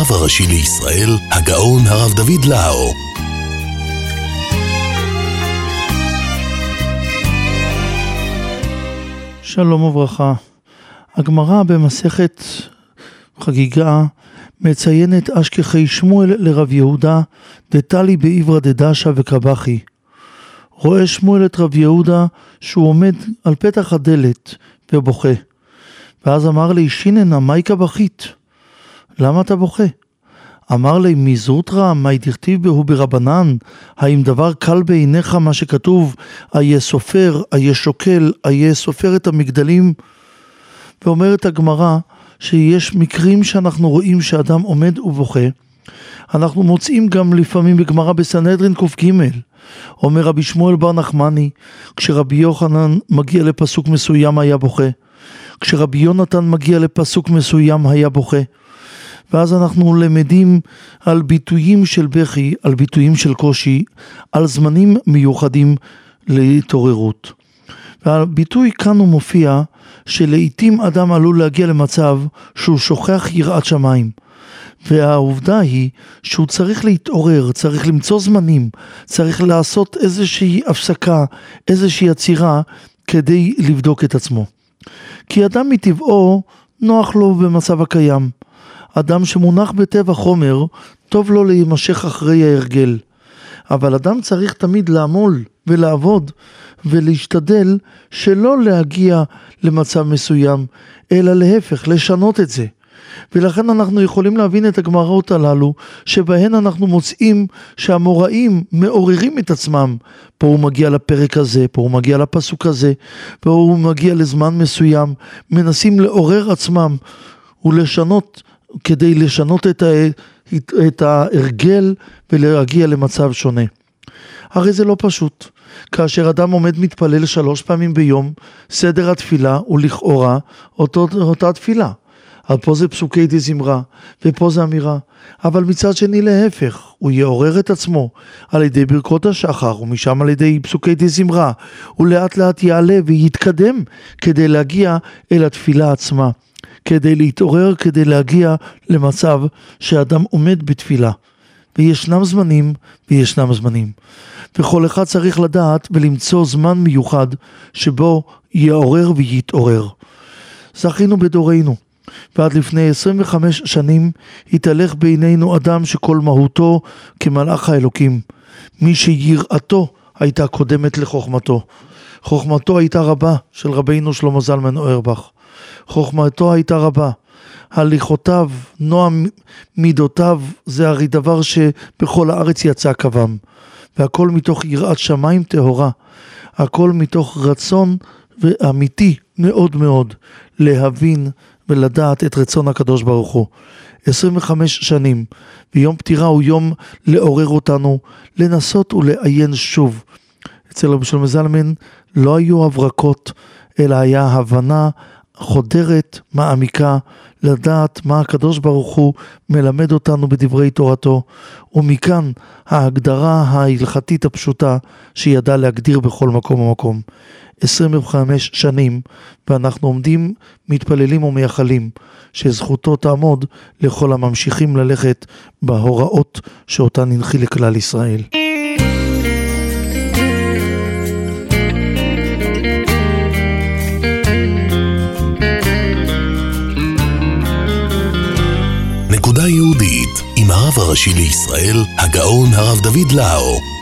הרב הראשי לישראל, הגאון הרב דוד לאו. שלום וברכה. הגמרא במסכת חגיגה מציינת אשכחי שמואל לרב יהודה דתלי בעברה דדשה וקבחי. רואה שמואל את רב יהודה שהוא עומד על פתח הדלת ובוכה. ואז אמר לי, שיננה, מאי קבחית? למה אתה בוכה? אמר לי, מי זוטרא, מאי דכתיב בהו ברבנן? האם דבר קל בעיניך מה שכתוב, איה סופר, איה שוקל, איה סופר את המגדלים? ואומרת הגמרא שיש מקרים שאנחנו רואים שאדם עומד ובוכה. אנחנו מוצאים גם לפעמים בגמרא בסנהדרין ק"ג. אומר רבי שמואל בר נחמני, כשרבי יוחנן מגיע לפסוק מסוים היה בוכה. כשרבי יונתן מגיע לפסוק מסוים היה בוכה. ואז אנחנו למדים על ביטויים של בכי, על ביטויים של קושי, על זמנים מיוחדים להתעוררות. והביטוי כאן הוא מופיע שלעיתים אדם עלול להגיע למצב שהוא שוכח יראת שמיים. והעובדה היא שהוא צריך להתעורר, צריך למצוא זמנים, צריך לעשות איזושהי הפסקה, איזושהי עצירה כדי לבדוק את עצמו. כי אדם מטבעו נוח לו במצב הקיים. אדם שמונח בטבע חומר, טוב לו להימשך אחרי ההרגל. אבל אדם צריך תמיד לעמול ולעבוד ולהשתדל שלא להגיע למצב מסוים, אלא להפך, לשנות את זה. ולכן אנחנו יכולים להבין את הגמרות הללו, שבהן אנחנו מוצאים שהמוראים מעוררים את עצמם. פה הוא מגיע לפרק הזה, פה הוא מגיע לפסוק הזה, פה הוא מגיע לזמן מסוים, מנסים לעורר עצמם ולשנות, כדי לשנות את ההרגל ולהגיע למצב שונה. הרי זה לא פשוט. כאשר אדם עומד מתפלל 3 פעמים ביום, סדר התפילה הוא לכאורה אותה תפילה. אבל פה זה פסוקי דזמרה, ופה זה אמירה. אבל מצד שני להפך, הוא יעורר את עצמו על ידי ברכות השחר, ומשם על ידי פסוקי דזמרה. הוא לאט לאט יעלה ויתקדם כדי להגיע אל התפילה עצמה. כדי להתעורר, כדי להגיע למצב שאדם עומד בתפילה. וישנם זמנים וישנם זמנים. וכל אחד צריך לדעת ולמצוא זמן מיוחד שבו יעורר ויתעורר. זכינו בדורנו. ועד לפני 25 שנים התהלך בינינו אדם שכל מהותו כמלאך האלוקים. מי שיראתו הייתה קודמת לחוכמתו. חוכמתו הייתה רבה של רבינו שלמה זלמן אוירבך. חוכמתו הייתה רבה. הליכותיו, נועם מידותיו, זה הרי דבר שבכל הארץ יצא קוום. והכל מתוך יראת שמיים טהורה. הכל מתוך רצון אמיתי מאוד מאוד להבין ולדעת את רצון הקדוש ברוך הוא. 25 שנים, ויום פטירה הוא יום לעורר אותנו, לנסות ולעיין שוב. אצל רבי שלמה זלמן לא היו הברקות, אלא היה הבנה חודרת, מעמיקה, לדעת מה הקדוש ברוך הוא מלמד אותנו בדברי תורתו, ומכאן ההגדרה ההלכתית הפשוטה שידע להגדיר בכל מקום ומקום. 25 שנים, ואנחנו עומדים, מתפללים ומייחלים, שזכותו תעמוד לכל הממשיכים ללכת בהוראות שאותן הנחיל לכלל ישראל. נקודה יהודית עם הרב הראשי לישראל, הגאון הרב דוד לאו.